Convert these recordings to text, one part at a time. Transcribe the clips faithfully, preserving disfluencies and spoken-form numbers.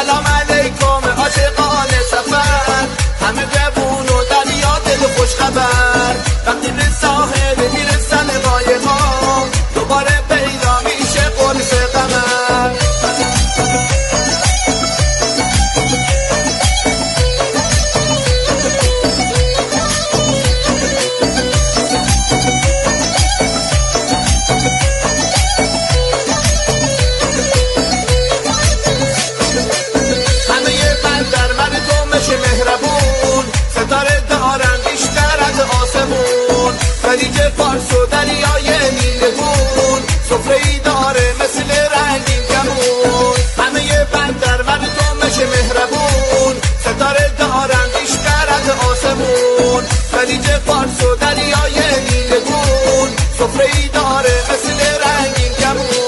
سلام علیکم عاشقان سفر، همه جوون و دریا دل خوش خبر. وقتی به ساحل میرسن قایق‌ها، دوباره پیدا میشه قرص قمر. خلیج فارس و دریای نیلگون، سفره‌ای داره مثل رنگین کمون. همه بندر مردمش مهربون، ستاره دارن بیشتر از آسمون. خلیج فارس و دریای نیلگون، سفره‌ای داره مثل رنگین کمون.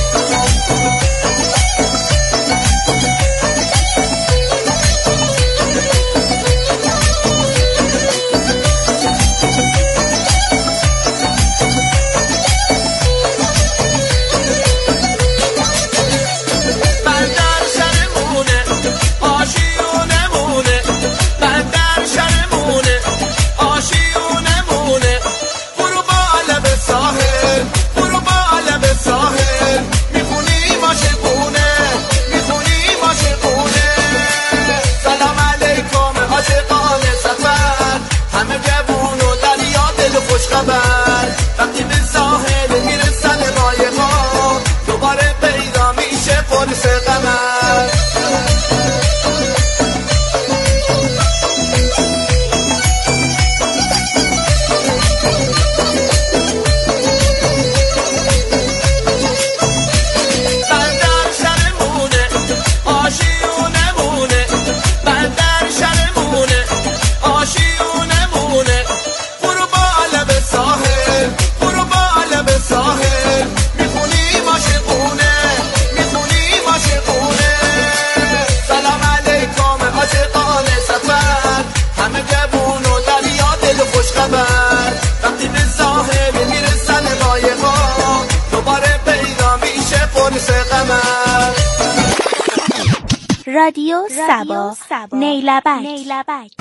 وقتی به ساحل میرسن قایق‌ها، دوباره پیدا میشه قرص قمر. بندر شرمونه آشیونمونه، بندر شرمونه آشیونمونه. برو بالا به ساحل، برو بالا به ساحل، میخونیم عاشقونه، میخونیم عاشقونه. سلام علیکم عاشقان سفر، همه جوون و دریا دل خوش خبر. وقتی به ساحل میرسن قایق‌ها، دوباره پیدا میشه قرص قمر. رادیو سبا نیلبک.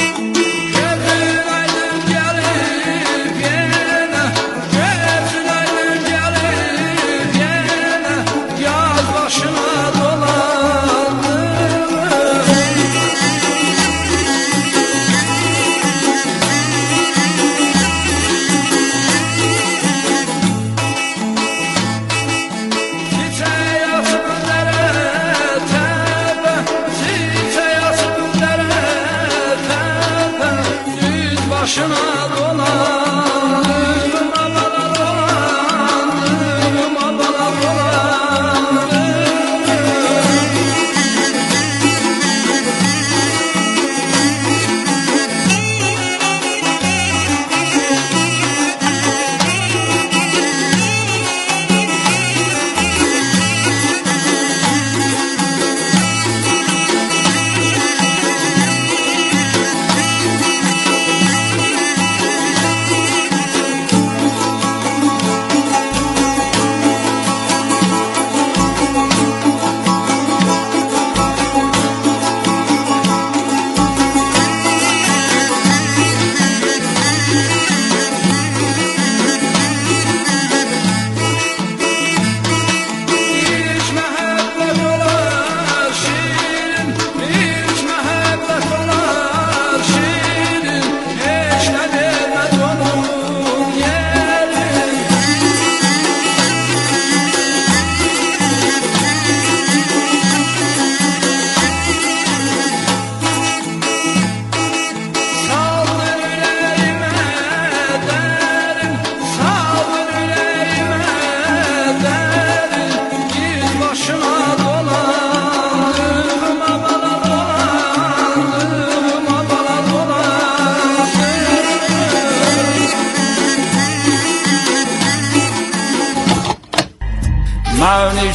مانیش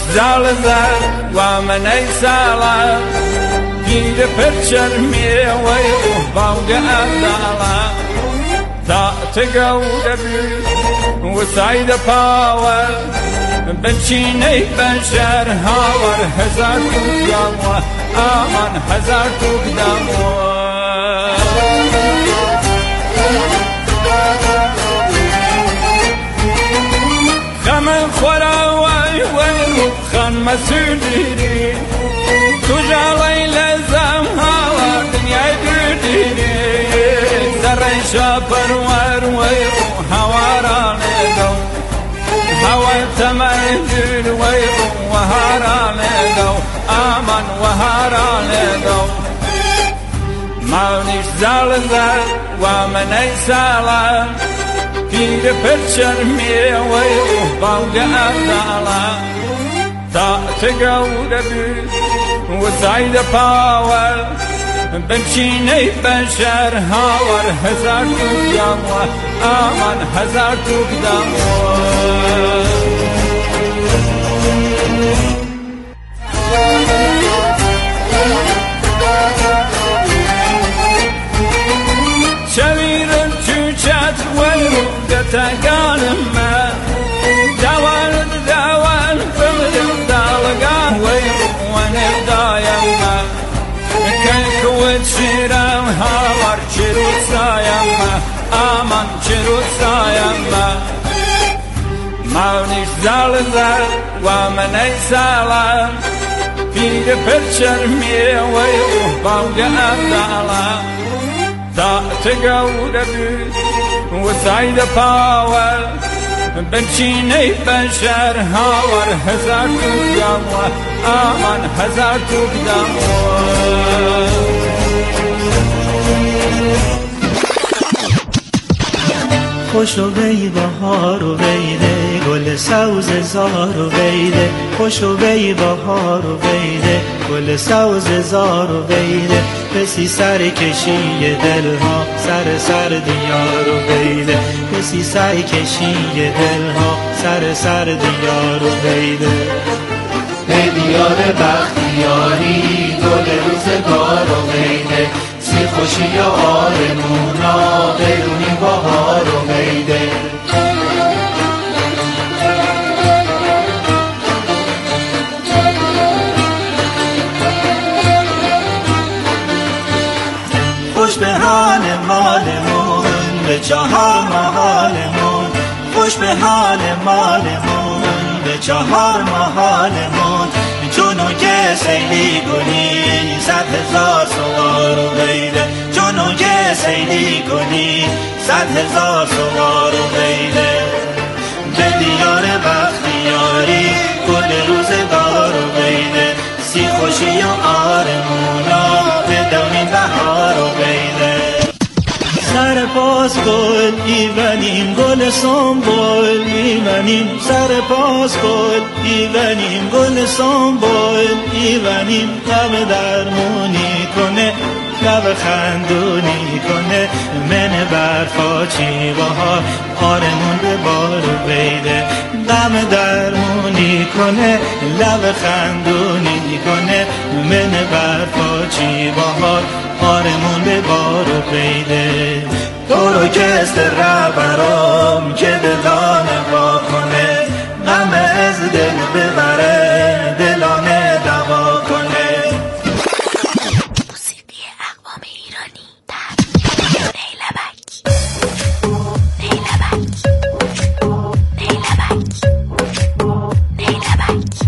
زالزار و منی سالا گیر پرچر میوی و باوگ ادالا تا تگوده بی و ساید پاور بچینی بشر هاور هزار دوگاوا آمان هزار توک دمو خمن خورا وای وای خان مسئولی تو جالی لزم هوا دنیای دیدی زرشا پروار وای هوارا لگو هوا تمهدل وای وهارا لگو آمان وهارا لگو ماونیش زال زال و من ای سالم پیر پرچرمی وی باوگ اردالا تا تگوده بی و زاید پاول بنشینی بشر هاور هزار توک دمو آمان هزار توک دمو شویرم چوچت ویرو دتگانم من دوان دوان بمدم دالگان ویرو ونبدایم من کلکوت شیرم هاور چروت سایم من آمان چروت سایم من ماونیش زال زال و من ای سالم پیر پرچرمی ویرو باوگ اردالا تا تگوده بی و زاید پاول بنشینی بشر هاور هزار توک دمو آمان هزار توک دمو خوش و وی بهار و ویله گل سوز زار و ویله خوش و وی بهار و ویله گل سوز زار و ویله کسی سر کشی دلها سر سر دیار و ویله کسی سر کشی دلها سر سر دیار و ویله ای دیار بختیاری گل روزگار و ویله سی خوشی و آرمونا برونی بهار و ویله خوش به حال مالمون به چهار محالمون خوش به حال مالمون به چهار محالمون چونو که سیلی گلی صد هزار سوار و ویله چونو که سیلی گلی صد هزار سوار و ویله به دیار بختیاری گل روزگار و ویله سی خوشی و آرمونا به دونین بهار و ویله سر پاس گل ایونیم گل سنبول ایونیم سر پاس گل ایونیم گل سنبول ایونیم لب درمونی کنه لب خندونی کنه من برفا چی بهار آرمون به بار و ویله غم درمونی کنه لب خندونی کنه من برفا چی بهار آرمون به بار و ویله تو رو کست ربرام که دلانه با کنه غم از دل ببره دلانه دوا کنه موسیقی اقوام ایرانی در نیلبک نیلبک نیلبک نیلبک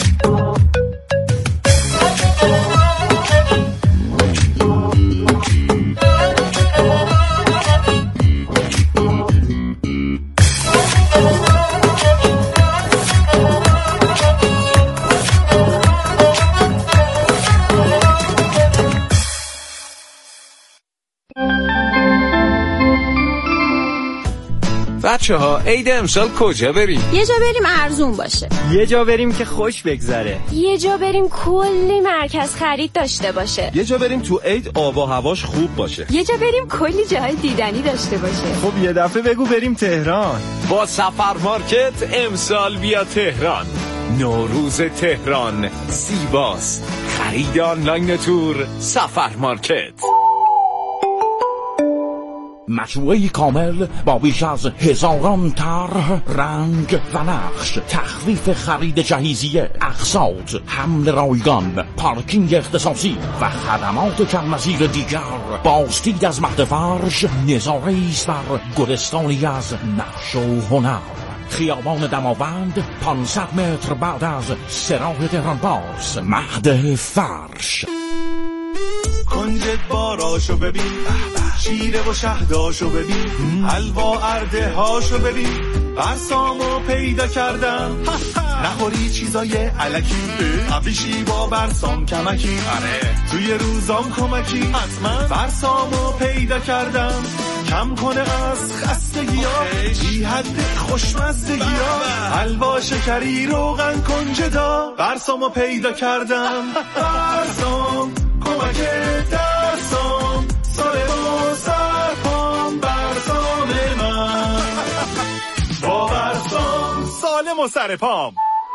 بچه ها عید امسال کجا بریم؟ یه جا بریم ارزون باشه، یه جا بریم که خوش بگذره، یه جا بریم کلی مرکز خرید داشته باشه، یه جا بریم تو عید آب و هواش خوب باشه، یه جا بریم کلی جای دیدنی داشته باشه. خب یه دفعه بگو بریم تهران. با سفر مارکت امسال بیا تهران. نوروز تهران زیباست. خرید آنلاین تور سفر مارکت. مجموعه کامل با بیش از هزاران طرح، رنگ و نقش، تخفیف خرید جهیزیه، اقساط، حمل رایگان، پارکینگ اختصاصی و خدمات کم‌نظیر دیگر. بازدید از مهد فرش نظاره‌ای است بر گلستانی از نقش و هنر. خیابان دماوند پانصد متر بعد از سراح تهران پارس. مهد فرش. کنجد باراشو ببین، شیره و شهداشو ببین، حلوا ارده هاشو ببین، برسامو پیدا کردم. نخوری چیزای علکی، ابریشی با برسام کمکی، توی روزام کمکی، حتما برسامو پیدا کردم. کم کنه از خستگی ها، بی حد خوشمزدگی ها، حلوا شکری روغن کنجدا، برسامو پیدا کردم. برسام کمکه درسام، ساله و سرپام، برسام من با برسام سالم و سرپام.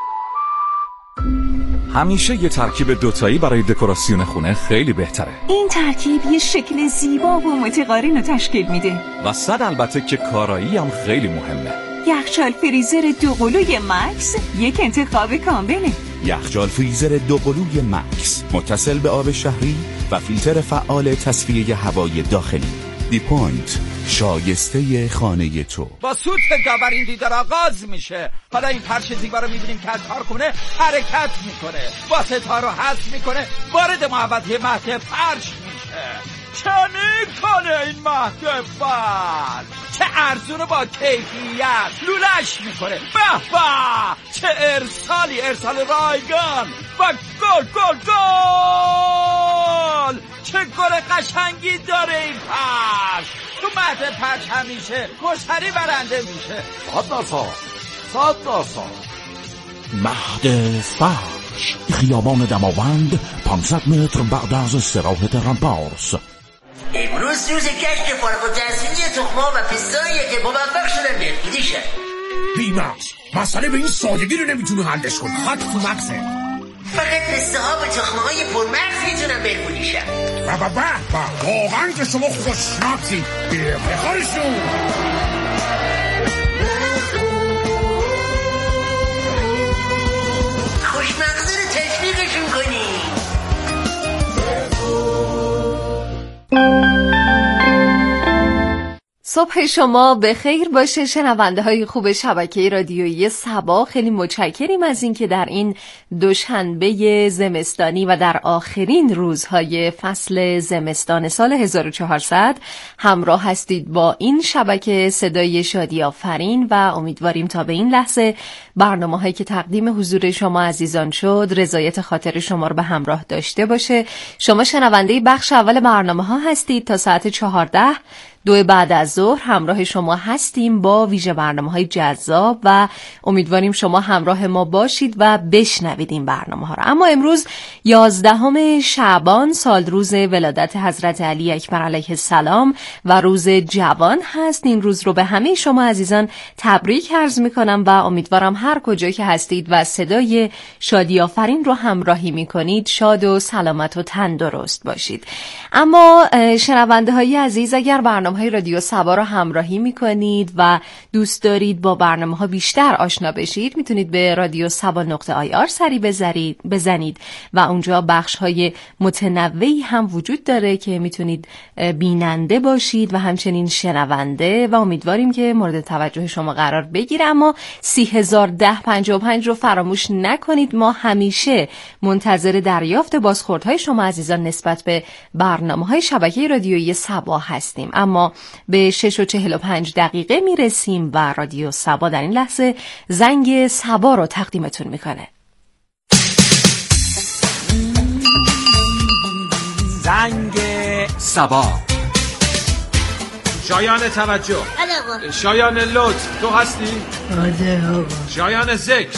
همیشه یه ترکیب دوتایی برای دکوراسیون خونه خیلی بهتره. این ترکیب یه شکل زیبا و متقارن رو تشکیل میده و صد البته که کارایی هم خیلی مهمه. یخچال فریزر دوقلوی مکس یک انتخاب کامله. یخچال فریزر دوقلوی مکس متصل به آب شهری و فیلتر فعال تصفیه هوای داخلی. دی پوینت، شایسته خانه تو. با سوت گاورین دیدار آغاز میشه. حالا این پرش زیبا رو میبینیم که از کارخونه حرکت میکنه، واسطه رو حذف میکنه، وارد محوطه مهد فرش میشه. چه میکنه این مهد فرش؟ چه ارزون با کیفیت لولش میکنه. به به چه ارسالی، ارسال رایگان و گل گل گل. چه گل قشنگی داره این پرش. تو مهد فرش همیشه مشتری برنده میشه. صد درصد صد درصد. مهد فرش، خیابان دماوند پانصد متر بعد از سراح تهران پارس. امروز روز کشف فارغ التحصیلی تخم‌ها و پستاییه که موفق شدن بهبودی شد. بیمکس مسئله به این سادگی رو نمیتونه حلش کنه. خط تو مکسه. فقط پسته‌ها و تخم‌های پرمغز میتونن بهبودی شن. و به به واقعا که شما خوشمغزی. بخورشون. خوشمغزه رو تشویقشون کنی. صبح شما به خیر باشه شنونده های خوب شبکه رادیویی صبا. خیلی متشکریم از این که در این دوشنبه زمستانی و در آخرین روزهای فصل زمستان سال هزار و چهارصد همراه هستید با این شبکه صدای شادی آفرین و امیدواریم تا به این لحظه برنامه هایی که تقدیم حضور شما عزیزان شد رضایت خاطر شما رو به همراه داشته باشه. شما شنونده بخش اول برنامه ها هستید. تا ساعت چهارده دو بعد از ظهر همراه شما هستیم با ویژه برنامه‌های جذاب و امیدواریم شما همراه ما باشید و بشنوید این برنامه‌ها رو. اما امروز یازدهم شعبان سال روز ولادت حضرت علی اکبر علیه السلام و روز جوان هست. این روز رو به همه شما عزیزان تبریک عرض می‌کنم و امیدوارم هر کجا که هستید و صدای شادی آفرین رو همراهی می‌کنید شاد و سلامت و تندرست باشید. اما شنونده‌های عزیز اگر برنامه های رادیو صبا رو همراهی میکنید و دوست دارید با برنامه ها بیشتر آشنا بشید میتونید به رادیو صبا نقطه آی آر سری بزنید و اونجا بخش های متنوعی هم وجود داره که میتونید بیننده باشید و همچنین شنونده و امیدواریم که مورد توجه شما قرار بگیره. اما سی هزار ده پنجاه و پنج رو فراموش نکنید. ما همیشه منتظر دریافت بازخوردهای شما عزیزان نسبت به برنامه های شبکه رادیویی صبا هستیم. اما به شش و چهل و پنج دقیقه میرسیم و رادیو صبا در این لحظه زنگ صبا رو تقدیمتون میکنه. زنگ صبا. شایان توجه، شایان لطف، تو هستی؟ آده آقا. شایان ذکر،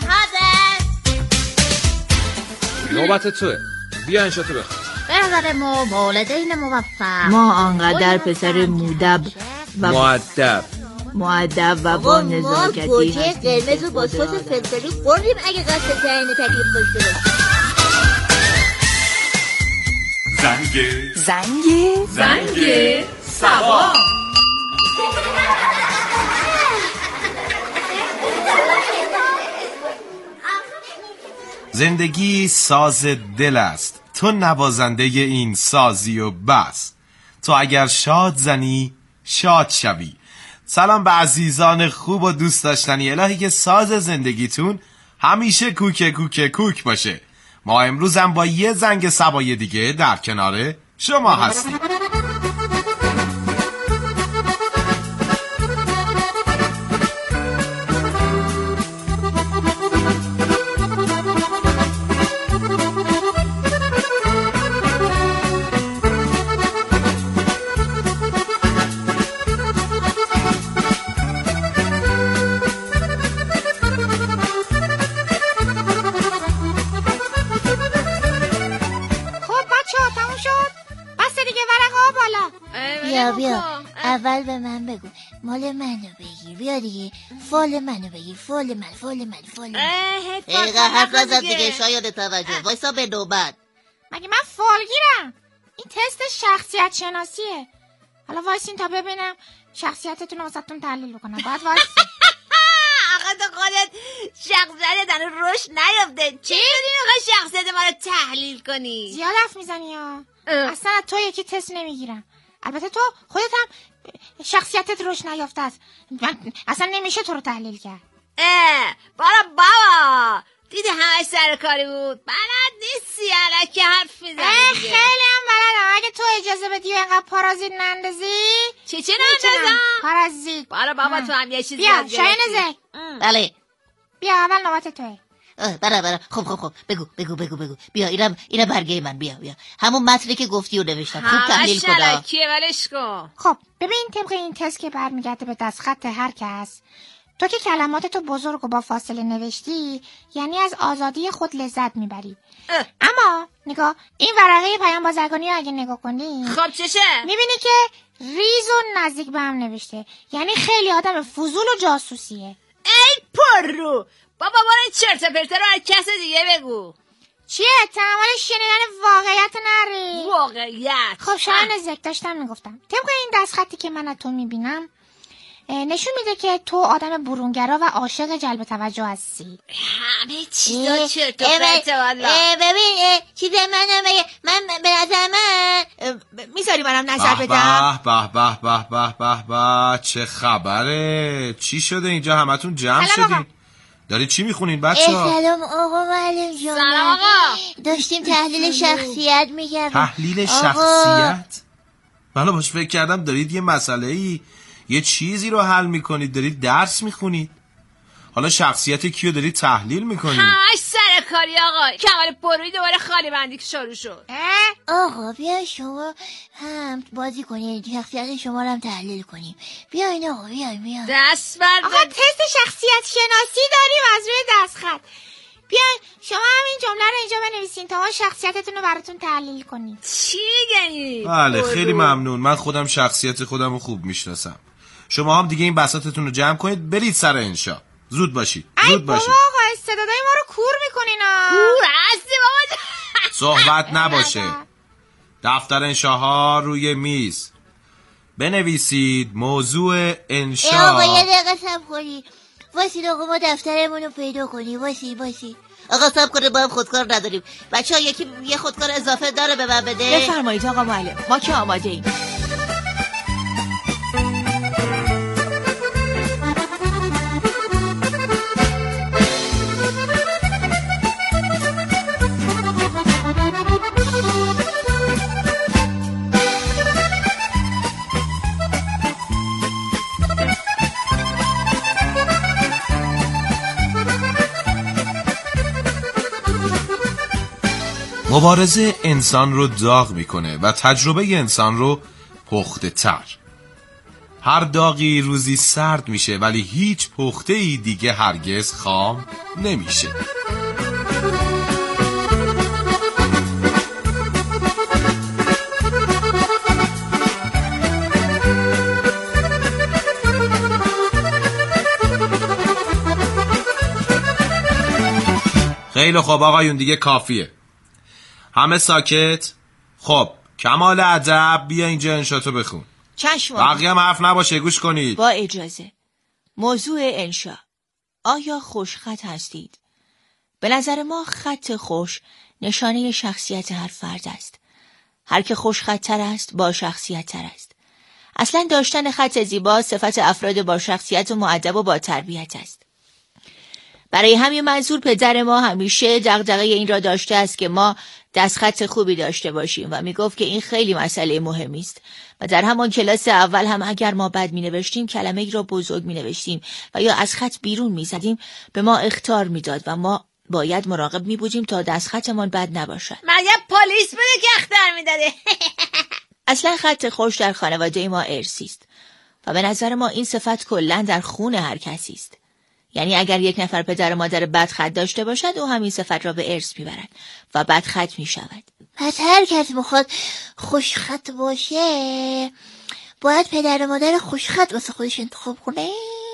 نوبت توه، بیا انشاتو بخون. بهتر ما والدین موفق، ما آنقدر پسر مودب و مؤدب مؤدب و با نزاکتی ما گوجه قرمز و با سس فلفلی خوردیم اگه قصد تعیین تکلیف داشته باشیم. زنگ زنگ زنگ صبا. زندگی ساز دل است، تو نوازنده این سازی و بس. تو اگر شاد زنی شاد شوی. سلام به عزیزان خوب و دوست داشتنی. الهی که ساز زندگیتون همیشه کوک کوک کوک باشه. ما امروز هم با یه زنگ سبای دیگه در کنار شما هستیم. اول به من بگو مال منو بگیر. بیا دیگه فال منو بگیر. فال من فال من فال من ایقا حرف نزد دیگه. شاید توجه وایسا به نوبت. مگه من فالگیرم؟ این تست شخصیت شناسیه. حالا وایسین تا ببینم شخصیتتون رو واسهتون تحلیل بکنم. بعد وایسین. آقا تو خودت شخصیتت هنوز رشد نیافته. چی میدونی آقا شخصیت ما رو تحلیل کنی؟ زیاد حرف میزنی ها. اصلا تو یکی تست نمیگیرم. البته تو خودت هم شخصیتت روش نیافته است. من اصلا نمیشه تو رو تحلیل کرد. اه بارا بابا دیدی همه سر کاری بود. بلد نیستی الکی حرف میزنی دیگه. خیلی هم بلدم. اگه تو اجازه بدی و اینقدر پارازیت نندازی. چی چی نندازم؟ پارازیت. بارا بابا تو هم یه چیزی بیا شاین زک. بله بیا اول نوبت توه. برا برا خب خب خب بگو بگو بگو بگو بیا اینم اینم برگه من. بیا بیا همون متنی که گفتی رو نوشتم. خوب تحلیل کن. همه شرکیه ولش کن. خب ببین طبق این تست که برمیگرده به دستخط هر کس، تو که کلمات تو بزرگ و با فاصله نوشتی یعنی از آزادی خود لذت میبری. اما نگاه این ورقه پیام بازرگانی رو اگه نگاه کنی خب چشه میبینی که ریز و نزدیک به هم نوشته. یعنی خیلی آدم فضول و جاسوسیه. ای پررو بابا برای چرت و پرت رو هر کس دیگه بگو. چیه؟ تحمل شنیدن واقعیت نری. واقعیت خب شاید زک داشتم میگفتم طبق این دستخطی که من از تو میبینم نشون میده که تو آدم برونگرا و عاشق جلب توجه هستی. همه چیزا چرت و پرت والا. ببین چیز منم من به نظر من میذاری منم نظر بدم. به به به به به به چه خبره؟ چی شده اینجا همتون جمع شدین؟ داری چی میخونین بچه ها؟ سلام آقا معلم جان. سلام آقا. داشتیم تحلیل شخصیت میگردیم. تحلیل شخصیت؟ من باش فکر کردم دارید یه مسئله ای یه چیزی رو حل میکنید، دارید درس میخونید. حالا شخصیت کیو دارید تحلیل میکنید؟ همش سر کاری آقا. کمال بروی دوباره خالی بندی شروع شد. آقا بیا شما هم بازی کنید شخصیت شما رو هم تحلیل کنیم. بیاین آقا بیاین بیاین. دست برد. آقا تست شخصیت شناسی داریم از روی دستخط. بیاین شما همین جمله رو اینجا بنویسین تا ما شخصیتتون رو براتون تحلیل کنیم. چی میگنی؟ بله خیلی ممنون. من خودم شخصیت خودم رو خوب میشناسم. شما هم دیگه این بساطتون رو جمع کنید برید سر انشا. زود باشید. زود باشید. ای بابا آقا استعدادای ما رو کور میکنین ها. کور هستی بابا. صحبت نباشه. دفتر انشاها روی میز. بنویسید موضوع انشا. آقا یه دقیقه صبر کنید. واسید آقا ما دفترمون رو پیدا کنیم. واسید واسید. آقا صبر کنید ما هم خودکار نداریم. بچه‌ها یکی یه خودکار اضافه داره به من بده. بفرمایید آقا معلم. ما که آماده ایم. مبارزه انسان رو داغ میکنه و تجربه انسان رو پخته تر. هر داغی روزی سرد میشه ولی هیچ پخته ای دیگه هرگز خام نمیشه. خیلی خوب آقایون دیگه کافیه. همه ساکت؟ خب کمال ادب بیا اینجا انشاتو بخون. چشم. بقیه هم حرف نباشه، گوش کنید. با اجازه. موضوع انشا. آیا خوشخط هستید؟ به نظر ما خط خوش نشانه شخصیت هر فرد است. هر که خوشخط تر است با شخصیت تر است. اصلا داشتن خط زیبا صفت افراد با شخصیت و مؤدب و با تربیت است. برای همین منظور پدر ما همیشه دغدغه این را داشته است که ما دستخط خوبی داشته باشیم و میگفت که این خیلی مسئله مهمی است و در همان کلاس اول هم اگر ما بد می نوشتیم کلمه ای را بزرگ می نوشتیم و یا از خط بیرون می زدیم به ما اخطار می داد و ما باید مراقب می بودیم تا دستخطمان بد نباشد. مگه پلیس بوده که اخطار می داده؟ اصلا خط خوش در خانواده ما ارثی است و به نظر ما این صفت کلا در خون هر کسی است. یعنی اگر یک نفر پدر و مادر بد خط داشته باشد او همین صفت را به ارث میبرد و بد خط میشود. پس هر کس میخواد خوش خط باشه باید پدر و مادر خوش خط واسه خودش انتخاب کنه.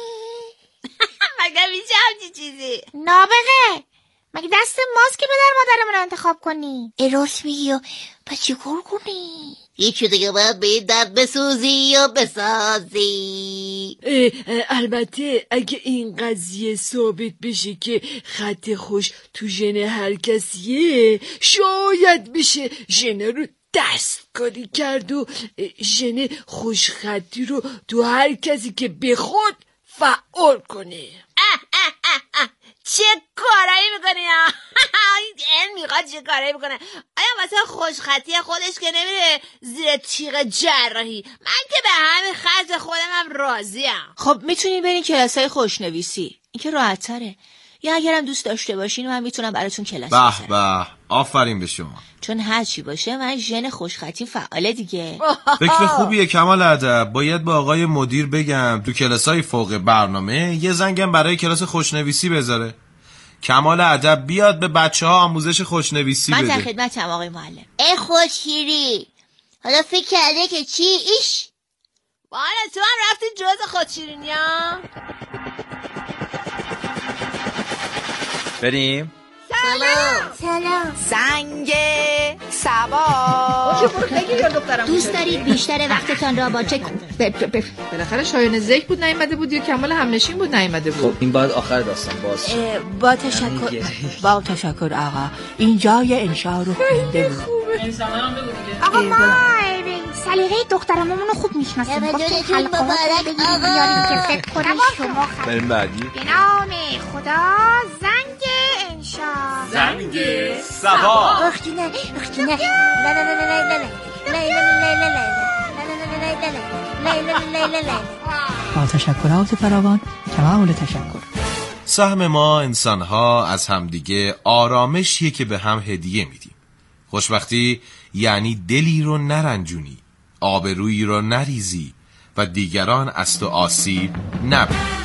مگه میشه همچی چیزی؟ نابغه مگه دست ماست که پدر مادرمون رو انتخاب کنی؟ راست میگی و پس چی کار کنی؟ یکی دیگه باید به این درد بسوزی یا بسازی. البته اگه این قضیه ثابت بشه که خط خوش تو ژن هر کسیه شاید بشه ژن رو دستکاری کرد و ژن خوشخطی رو تو هر کسی که بخواد فعال کنه. اه اه اه اه. چه کارایی میکنی ها؟ این میخواد چه کارایی میکنه؟ آیا واسه خوشخطی خودش که نمیره زیر تیغ جراحی؟ من که به همین خط خودم هم راضیم. خب میتونین برین کلاسای خوشنویسی، این که راحت تره. یا اگرم دوست داشته باشین من میتونم براتون کلاس به به آفرین به شما. چون هر چی باشه من ژن خوشخطی فعاله دیگه. فکر خوبیه کمال ادب. باید با آقای مدیر بگم تو کلاسای فوق برنامه یه زنگم برای کلاس خوشنویسی بذاره. کمال ادب بیاد به بچه ها آموزش خوشنویسی بده. من در خدمتم آقای معلم. ای خودشیری حالا فکر کرده که چی ایش؟ بالا تو هم رفتی جز خودشیرینی ها؟ بریم؟ سلام سلام. زنگ سبا. دوست دارید بیشتر وقتتان را با چه بالاخره شایان زیک بود نیامده بود یا کمال همنشین بود نیامده بود. خب این بعد آخر داستان باز با تشکر با تشکر آقا این جای انشا رو خونده بود. آقا ما سلیقه دخترمون رو خوب میشناسیم. گفتیم حلقه ها بگیریم بیاریم که فکر کنیم شما خرید. بریم بعدی. به نام خدا زنگ انشا. زنگ سبا. اختی نه اختی نه لا لا لا لا لا لا لا لا با تشکرات فراوان کمال تشکر. سهم ما انسان‌ها از همدیگه آرامشیه که به هم هدیه میدیم. خوشبختی یعنی دلی رو نرنجونی، آبرویی رو نریزی و دیگران از تو آسیب نبینن.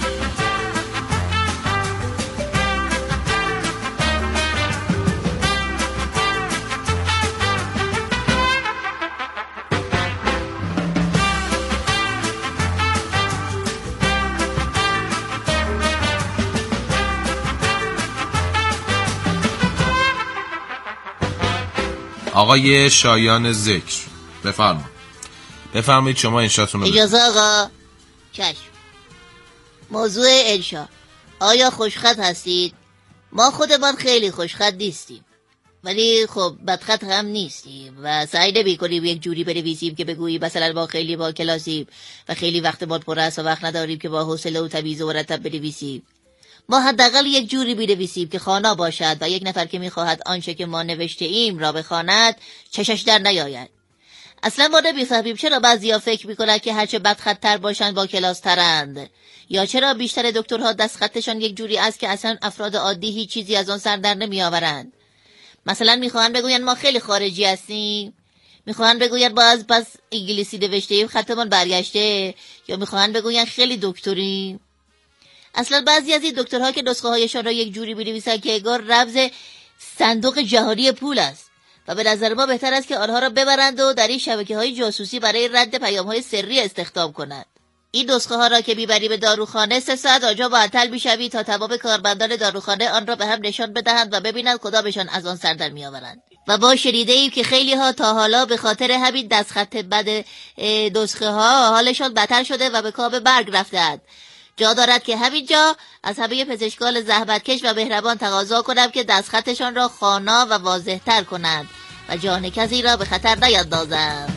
آقای شایان ذکر بفرمایید. بفرمایید شما انشاتون رو. اجازه آقا. چشم. موضوع انشا. آیا خوشخط هستید؟ ما خودمان خیلی خوشخط نیستیم ولی خب بدخط هم نیستیم و سعی نمی کنیم یک جوری بنویسیم که بگوییم مثلا ما خیلی با کلاسیم و خیلی وقتمان پر است و وقت نداریم که با حوصله و تمیز و مرتب بنویسیم. ما حداقل یک جوری بنویسیم که خوانا باشد و یک نفر که میخواهد آنچه که ما نوشته ایم را بخواند چشش در نیاید. اصلا ما نمیفهمیم چرا بعضیا فکر میکنند که هرچه بدخط‌تر باشند با کلاس ترند، یا چرا بیشتر دکترها دستخطشان یک جوری است که اصلا افراد عادی هیچ چیزی از آن سر در نمیآورند. مثلا میخواهند بگویند ما خیلی خارجی هستیم، میخواهند بگویند باز پس انگلیسی نوشته ایم خطمان برگشته، یا میخواهند بگویند خیلی دکتریم. اصلا بعضی از این دکترها که نسخه هایشان را یک جوری بنویسند که انگار رمز صندوق جهانی پول است و به نظر ما بهتر است که آنها را ببرند و در این شبکه‌های جاسوسی برای رد پیام‌های سری استخدام کنند. این نسخه ها را که میبری به داروخانه سه ساعت آنجا معطل میشوی تا تمام کارمندان داروخانه آن را به هم نشان بدهند و ببینند کدامشان از آن سر در میآورند. و ما شنیده ایم که خیلی ها تا حالا به خاطر همین دستخط بد نسخه ها حالشان بدتر شده و به کام مرگ رفتند. جا دارد که همینجا از همه پزشکان زحمتکش و مهربان تقاضا کنم که دستخطشان را خوانا و واضح تر کنند و جان کسی را به خطر نیندازند.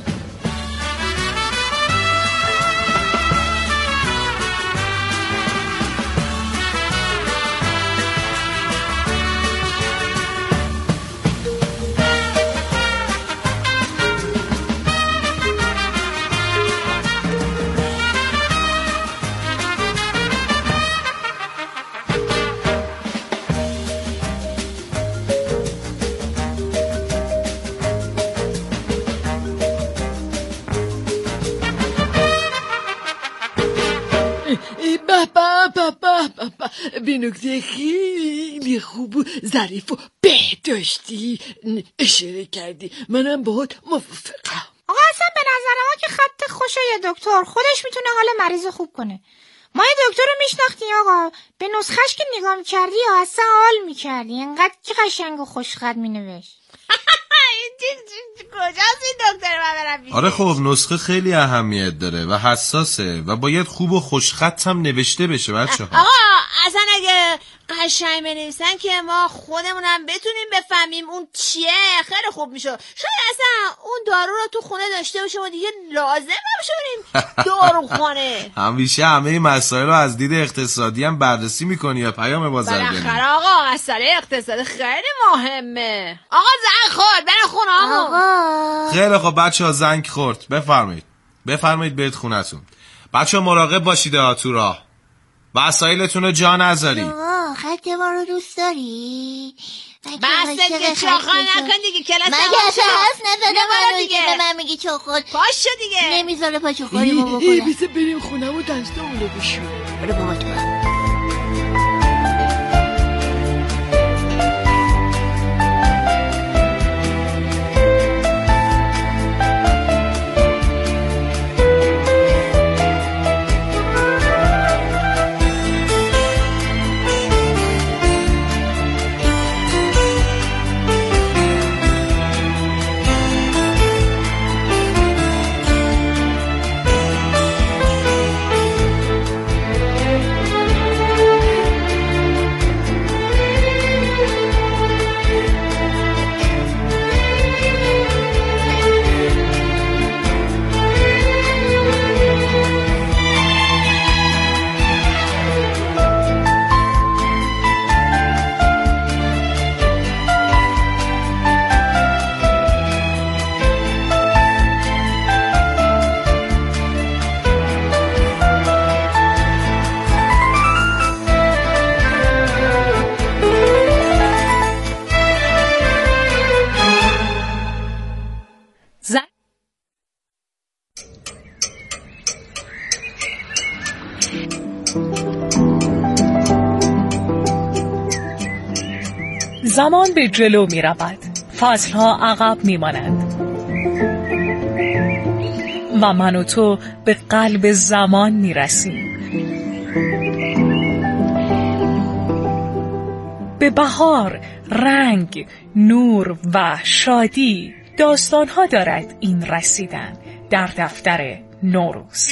به نکته خیلی خوب و ظریف و بهداشتی اشاره کردی. منم باهات موافقم. آقا اصلا به نظر ما که خط خوشه یه دکتر خودش میتونه حال مریض خوب کنه. ما یه دکتر رو میشناختیم آقا، به نسخش که نگاه میکردی یا اصلا حال میکردی، اینقدر که قشنگ و خوشخط مینوشت. کجاست این دکتر من برم بیشه؟ آره خب نسخه خیلی اهمیت داره و حساسه و باید خوب و خوشخط هم نوشته بشه بچه ها. آقا اصلا اگه قشنگ بنویسن که ما خودمونم بتونیم بفهمیم اون چیه خیلی خوب میشه. شاید اصلا اون دارو رو تو خونه داشته باشیم و دیگه لازم نباشه بریم داروخانه. همیشه همه مسائل رو از دید اقتصادی هم بررسی میکنی یا پیام بازرگانی؟ بالاخره آقا مسئله اقتصاد خیلی مهمه. آقا زنگ خورد برای خونه همون. خیلی خب بچه ها زنگ خورد، بفرمایید بفرمایید برید خونتون. بچه ها مراقب باشید ها تو راه، وسایلتون رو جا نذاری. آقا خط ما رو دوست داری؟ بسته دیگه چاخان نکن دیگه کلاس من که اصلا حرف نزدم منو دیگه به من میگی چاخان. پاشو دیگه نمیذاره پا چاخاری ما بکنم. ای بیسه بریم خونه و دستامونو بشور. برو بابا تو زمان به جلو می رود، فصلها عقب می مانند و من و تو به قلب زمان می رسیم. به بهار، رنگ، نور و شادی داستانها دارد این رسیدن در دفتر نوروز.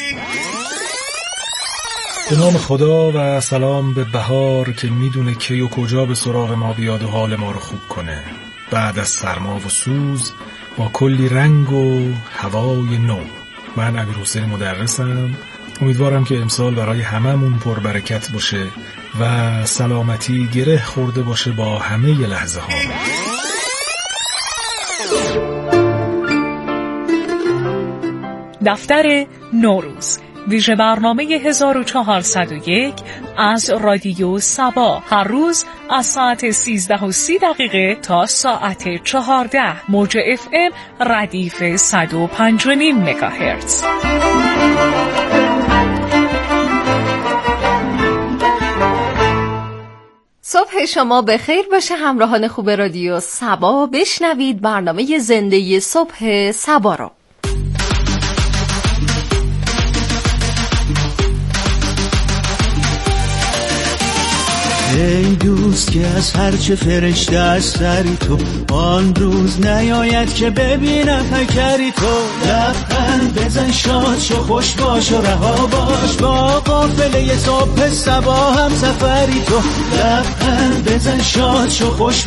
به نام خدا و سلام به بهار که میدونه کی و کجا به سراغ ما بیاد و حال ما رو خوب کنه. بعد از سرما و سوز با کلی رنگ و هوای نو. من امیرحسین مدرسم. امیدوارم که امسال برای هممون پربرکت باشه و سلامتی گره خورده باشه با همه لحظه ها. دفتر نوروز، ویژه برنامه هزار و چهارصد و یک از رادیو سبا، هر روز از ساعت سیزده و سی دقیقه تا ساعت چهارده، موج اف ام ردیف صد و پنج و نیم مگاهرتز. صبح شما به خیر باشه همراهان خوب رادیو سبا. بشنوید برنامه زنده صبح سبا رو. ای دوست که از هرچه فرشته از سری تو، آن روز نیاید که ببینم پیکری تو. لبخند بزن شاد شو خوش باش و رها باش، با قافله صبح صبا هم سفری تو. لبخند بزن شاد شو خوش